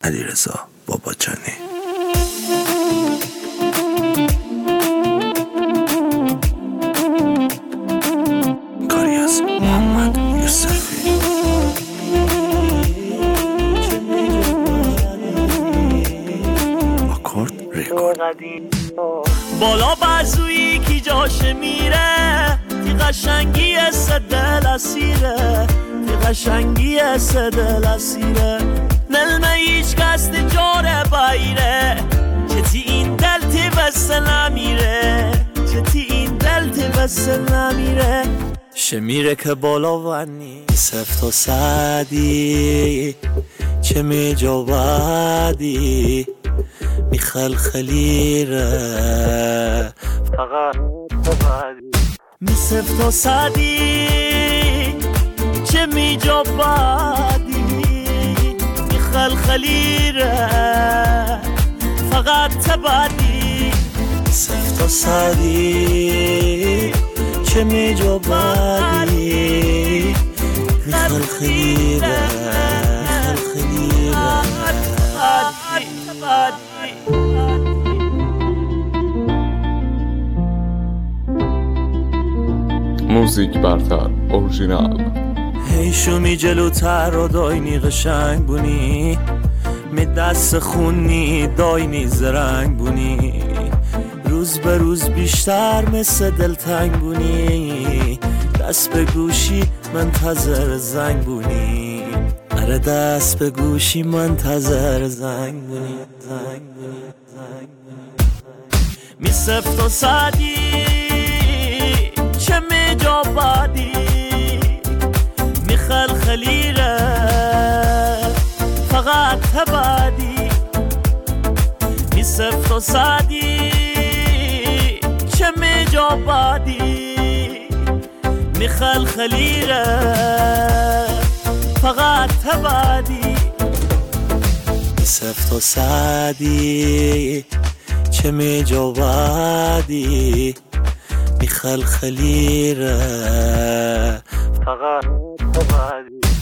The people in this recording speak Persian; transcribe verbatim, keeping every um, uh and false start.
علیرضا باباجانی. کاری از محمد یوسفی. آکورد ریکورد. بالا بازویی کی جاش میره، تی قشنگی دل اسیره، تی قشنگی دل اسیره. نلمه هیچ کس جاره بایره، چه تی این دل تی بس نمیره، چه تی این دل تی بس نمیره. شمیره که بالا ونی سفت و سعدی، چه می جوادی میخلخلیره فقط بادی می سفت و سعدی، چه می جوادی میخلخلیره فقط تبادی. سفت و سعدی، چه می جوادی میخلخلیره میخلخلیره. موزیک برتر اورجینال. هیشو می جلوتر و داینی قشنگ بونی، می دست خونی داینی زرنگ بونی، روز به روز بیشتر مثل دلتنگ بونی، دست به گوشی منتظر زنگ بونی، اره دست به گوشی منتظر زنگ بونی زنگ بونی زنگ بونی. می سفت و سعدی، چه می جوادی میخلخلیره فقط تبادی. می سفت و سعدی، چه می جوادی میخلخلیره فقط تبادی. می سفت و سعدی، چه می جوادی میخلخلیره فقط تبادی.